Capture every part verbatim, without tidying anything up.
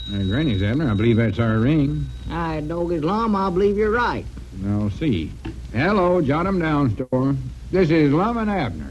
Uh, Granny's, Abner, I believe that's our ring. I dog his lum, I believe you're right. I'll see. Hello, Jot 'em Down store. This is Lum and Abner.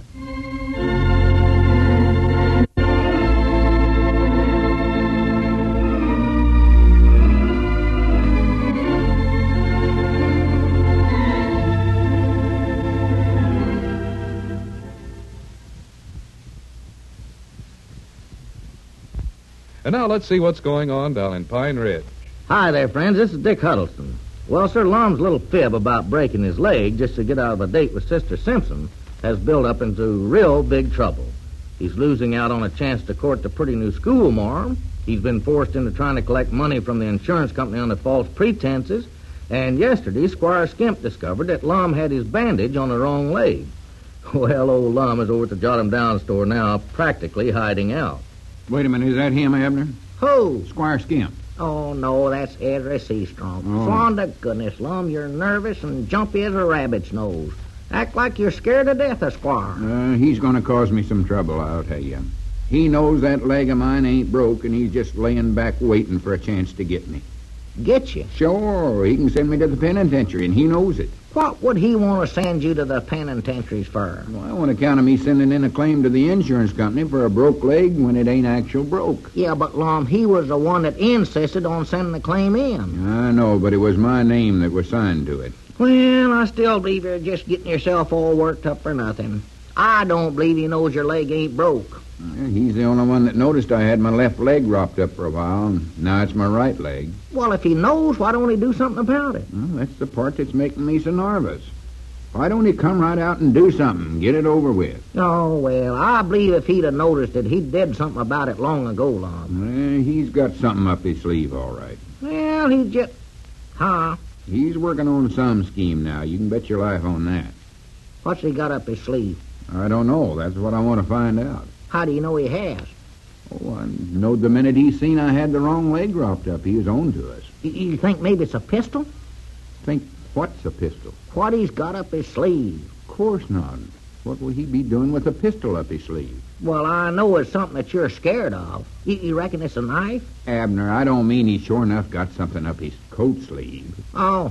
And now let's see what's going on down in Pine Ridge. Hi there, friends. This is Dick Huddleston. Well, Sir Lum's little fib about breaking his leg just to get out of a date with Sister Simpson has built up into real big trouble. He's losing out on a chance to court the pretty new schoolmarm. He's been forced into trying to collect money from the insurance company under false pretenses. And yesterday, Squire Skimp discovered that Lum had his bandage on the wrong leg. Well, old Lum is over at the Jot 'em Down store now, practically hiding out. Wait a minute, is that him, Abner? Who? Squire Skimp. Oh, no, that's Ezra Seastrong. Oh. Swan to goodness, Lum, you're nervous and jumpy as a rabbit's nose. Act like you're scared to death of Squire. Uh, he's going to cause me some trouble, I'll tell you. He knows that leg of mine ain't broke, and he's just laying back waiting for a chance to get me. Get you? Sure, he can send me to the penitentiary, and he knows it. What would he want to send you to the penitentiaries for? Well, I want to count on me sending in a claim to the insurance company for a broke leg when it ain't actual broke. Yeah, but, Lum, he was the one that insisted on sending the claim in. I know, but it was my name that was signed to it. Well, I still believe you're just getting yourself all worked up for nothing. I don't believe he knows your leg ain't broke. Uh, he's the only one that noticed I had my left leg wrapped up for a while, and now it's my right leg. Well, if he knows, why don't he do something about it? Well, that's the part that's making me so nervous. Why don't he come right out and do something, get it over with? Oh, well, I believe if he'd have noticed it, he did something about it long ago, Lum. Uh, he's got something up his sleeve, all right. Well, he just... Huh? He's working on some scheme now. You can bet your life on that. What's he got up his sleeve? I don't know. That's what I want to find out. How do you know he has? Oh, I know the minute he seen I had the wrong leg wrapped up, he was on to us. You, you think maybe it's a pistol? Think what's a pistol? What he's got up his sleeve? Of course not. What would he be doing with a pistol up his sleeve? Well, I know it's something that you're scared of. You, you reckon it's a knife? Abner, I don't mean he sure enough got something up his coat sleeve. Oh.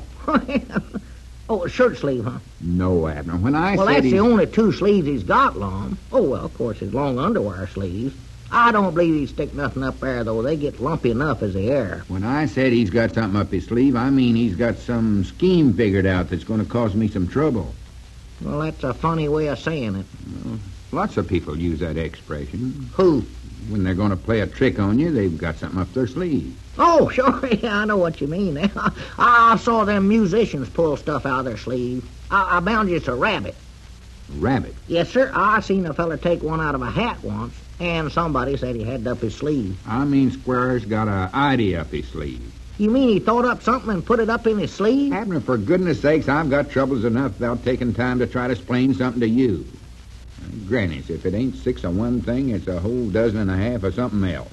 Oh, a shirt sleeve, huh? No, Abner. When I well, said that's he... the only two sleeves he's got, Lum. Oh, well, of course, his long underwear sleeves. I don't believe he'd stick nothing up there, though. They get lumpy enough as they are. When I said he's got something up his sleeve, I mean he's got some scheme figured out that's going to cause me some trouble. Well, that's a funny way of saying it. Well, lots of people use that expression. Who? When they're going to play a trick on you, they've got something up their sleeve. Oh, sure, yeah, I know what you mean. I, I saw them musicians pull stuff out of their sleeve. I, I bound you it's a rabbit. Rabbit? Yes, sir. I seen a fella take one out of a hat once, and somebody said he had it up his sleeve. I mean Squire's got an idea up his sleeve. You mean he thought up something and put it up in his sleeve? Abner, for goodness sakes, I've got troubles enough without taking time to try to explain something to you. Granny's, if it ain't six of one thing, it's a whole dozen and a half of something else.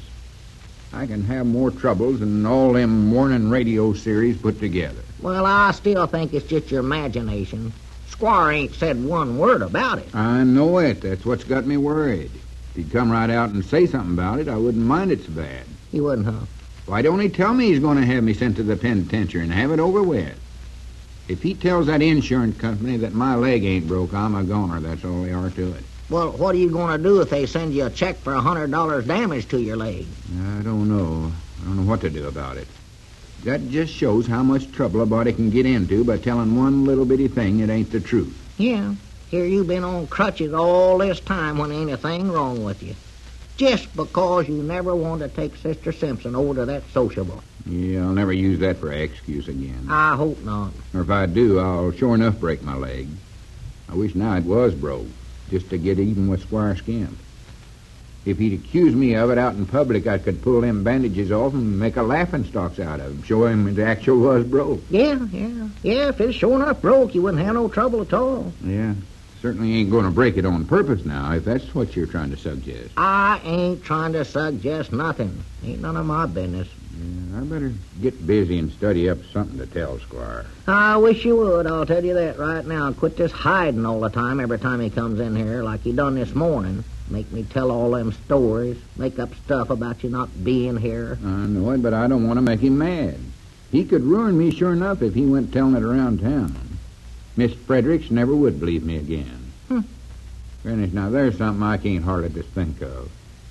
I can have more troubles than all them morning radio series put together. Well, I still think it's just your imagination. Squire ain't said one word about it. I know it. That's what's got me worried. If he'd come right out and say something about it, I wouldn't mind it so bad. He wouldn't, huh? Why don't he tell me he's going to have me sent to the penitentiary and have it over with? If he tells that insurance company that my leg ain't broke, I'm a goner. That's all there are to it. Well, what are you going to do if they send you a check for a hundred dollars damage to your leg? I don't know. I don't know what to do about it. That just shows how much trouble a body can get into by telling one little bitty thing that ain't the truth. Yeah. Here you've been on crutches all this time when ain't a thing wrong with you. Just because you never wanted to take Sister Simpson over to that sociable. Yeah, I'll never use that for an excuse again. I hope not. Or if I do, I'll sure enough break my leg. I wish now it was broke, just to get even with Squire Skimp. If he'd accuse me of it out in public, I could pull them bandages off and make a laughingstocks out of him, show him it actual was broke. Yeah, yeah. Yeah, if it's sure enough broke, you wouldn't have no trouble at all. Yeah, certainly ain't going to break it on purpose now, if that's what you're trying to suggest. I ain't trying to suggest nothing. Ain't none of my business. Yeah, I better get busy and study up something to tell Squire. I wish you would, I'll tell you that right now. Quit this hiding all the time every time he comes in here like he done this morning. Make me tell all them stories, make up stuff about you not being here. I know it, but I don't want to make him mad. He could ruin me sure enough if he went telling it around town. Miss Fredericks never would believe me again. Hmm. Granny, now there's something I can't hardly just think of.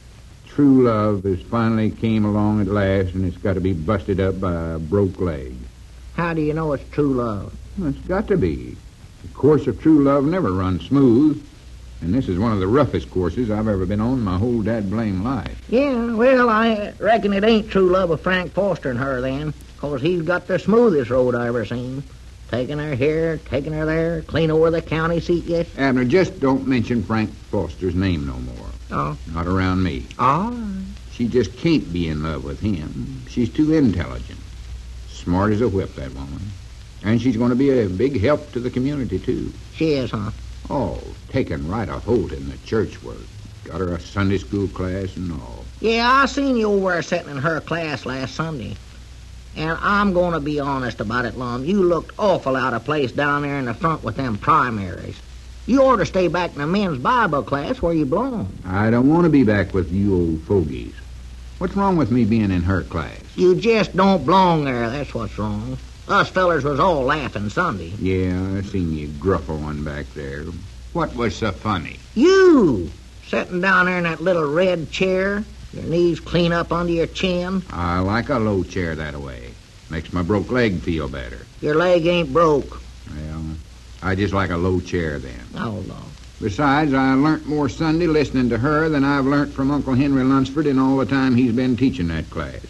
True love has finally came along at last, and it's got to be busted up by a broke leg. How do you know it's true love? Well, it's got to be. The course of true love never runs smooth, and this is one of the roughest courses I've ever been on in my whole dad-blame life. Yeah, well, I reckon it ain't true love of Frank Foster and her then, 'cause he's got the smoothest road I ever seen. Taking her here, taking her there, clean over the county seat yet. Abner, just don't mention Frank Foster's name no more. Oh. Not around me. All right. She just can't be in love with him. She's too intelligent. Smart as a whip, that woman. And she's going to be a big help to the community, too. She is, huh? Oh, taking right a hold in the church work. Got her a Sunday school class and all. Yeah, I seen you over there sitting in her class last Sunday. And I'm going to be honest about it, Lum. You looked awful out of place down there in the front with them primaries. You ought to stay back in the men's Bible class where you belong. I don't want to be back with you old fogies. What's wrong with me being in her class? You just don't belong there, that's what's wrong. Us fellers was all laughing Sunday. Yeah, I seen you gruffle one back there. What was so funny? You! Sitting down there in that little red chair, your knees clean up under your chin. I like a low chair that way. Makes my broke leg feel better. Your leg ain't broke. Well, I just like a low chair then. Oh, no. Besides, I learnt more Sunday listening to her than I've learnt from Uncle Henry Lunsford in all the time he's been teaching that class.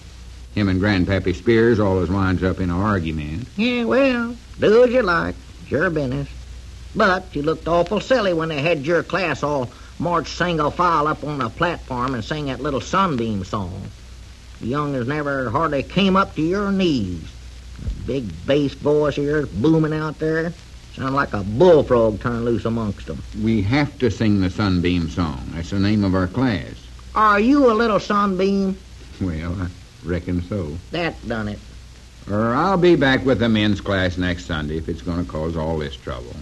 Him and Grandpappy Spears always winds up in an argument. Yeah, well, do as you like. It's your business. But you looked awful silly when they had your class all march single file up on a platform and sing that little Sunbeam song. The young'uns never hardly came up to your knees. That big bass voice of yours booming out there. Sound like a bullfrog turned loose amongst them. We have to sing the Sunbeam song. That's the name of our class. Are you a little sunbeam? Well, I reckon so. That done it. Or I'll be back with the men's class next Sunday if it's going to cause all this trouble.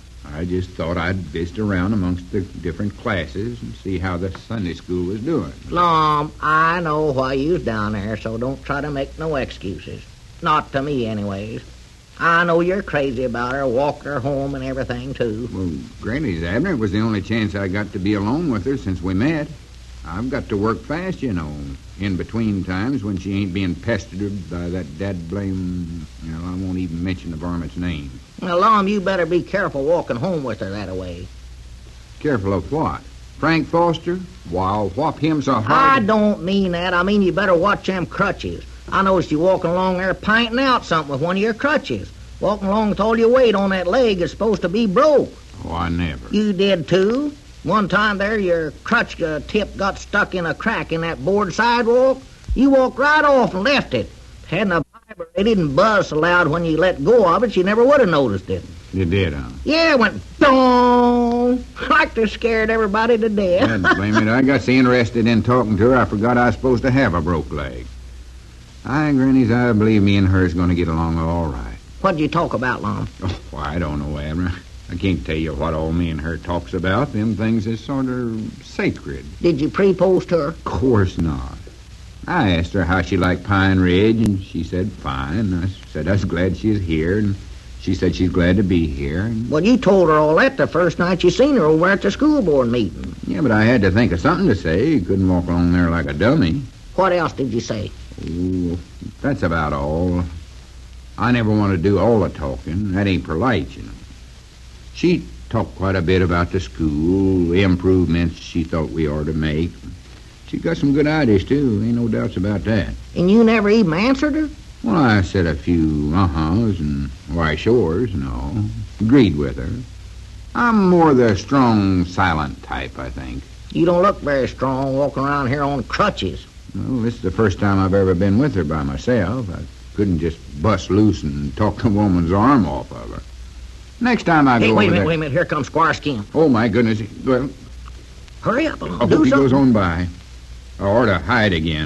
I just thought I'd visit around amongst the different classes and see how the Sunday school was doing. Lom, I know why you's down there, so don't try to make no excuses. Not to me, anyways. I know you're crazy about her, walking her home and everything, too. Well, Granny's Abner, it was the only chance I got to be alone with her since we met. I've got to work fast, you know, in between times when she ain't being pestered by that dad-blame... You know, I won't even mention the varmint's name. Well, Lom, you better be careful walking home with her that way. Careful of what? Frank Foster? Why, I'll whop him so hard... I don't mean that. I mean you better watch them crutches. I noticed you walking along there pinting out something with one of your crutches. Walking along with all your weight on that leg is supposed to be broke. Oh, I never. You did, too. One time there, your crutch uh, tip got stuck in a crack in that board sidewalk. You walked right off and left it. Hadn't a vibrator. It didn't buzz so loud when you let go of it, you never would have noticed it. You did, huh? Yeah, it went dong, like they scared everybody to death. God blame it. I got so interested in talking to her, I forgot I was supposed to have a broke leg. I, Granny's, I believe me and her's going to get along all right. What'd you talk about, Lom? Oh, I don't know, Abner. I can't tell you what all me and her talks about. Them things is sort of sacred. Did you pre-pose to her? Of course not. I asked her how she liked Pine Ridge, and she said fine. I said I was glad she's here, and she said she's glad to be here. And... Well, you told her all that the first night you seen her over at the school board meeting. Yeah, but I had to think of something to say. You couldn't walk along there like a dummy. What else did you say? Oh, that's about all. I never want to do all the talking. That ain't polite, you know. She talked quite a bit about the school, the improvements she thought we ought to make. She got some good ideas, too. Ain't no doubts about that. And you never even answered her? Well, I said a few uh-huhs and why sure's and all. Agreed with her. I'm more the strong, silent type, I think. You don't look very strong walking around here on crutches. Well, this is the first time I've ever been with her by myself. I couldn't just bust loose and talk the woman's arm off of her. Next time I hey, go wait a over minute, there... wait a minute. Here comes Squire Skim. Oh, my goodness. Well, Hurry up, Lom. I Do hope he something. goes on by. Or to hide again.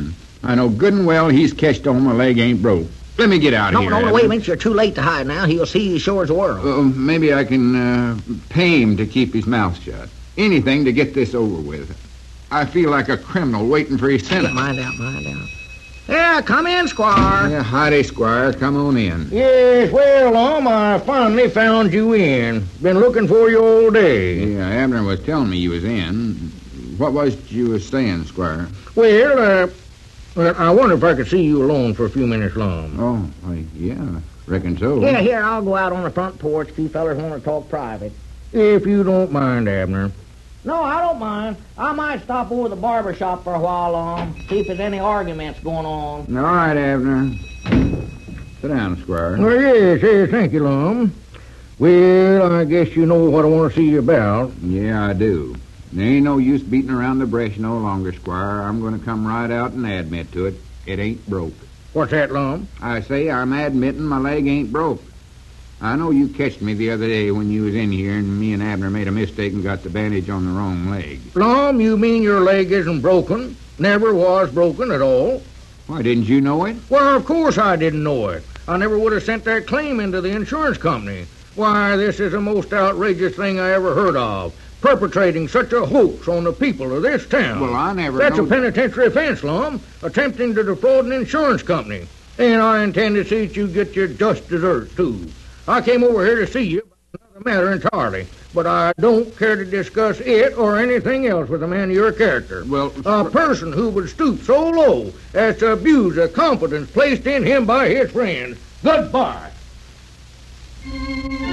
I know good and well he's catched on my leg ain't broke. Let me get out of No, here. no, no, Abner. wait a minute. You're too late to hide now. He'll see you sure as the world. Uh, maybe I can uh, pay him to keep his mouth shut. Anything to get this over with. I feel like a criminal waiting for his Yeah, sentence. mind out, mind out. Yeah, come in, Squire. Yeah, howdy, Squire. Come on in. Yes, well, Lum, I finally found you in. Been looking for you all day. Yeah, Abner was telling me you was in. What was it you was saying, Squire? Well, uh, well, I wonder if I could see you alone for a few minutes, Lum. Oh, why, yeah, reckon so. Here, here, I'll go out on the front porch if you fellas want to talk private. If you don't mind, Abner. No, I don't mind. I might stop over the barber shop for a while, um, see if there's any arguments going on. All right, Abner. Sit down, Squire. Well, yes, yes, thank you, Lum. Well, I guess you know what I want to see you about. Yeah, I do. There ain't no use beating around the brush no longer, Squire. I'm going to come right out and admit to it. It ain't broke. What's that, Lum? I say I'm admitting my leg ain't broke. I know you catched me the other day when you was in here and me and Abner made a mistake and got the bandage on the wrong leg. Lum, you mean your leg isn't broken? Never was broken at all? Why, didn't you know it? Well, of course I didn't know it. I never would have sent that claim into the insurance company. Why, this is the most outrageous thing I ever heard of. Perpetrating such a hoax on the people of this town. Well, I never That's knowed- a penitentiary offense, Lum. Attempting to defraud an insurance company. And I intend to see that you get your just deserts, too. I came over here to see you about another matter entirely, but I don't care to discuss it or anything else with a man of your character. Well, a person who would stoop so low as to abuse the confidence placed in him by his friends. Goodbye.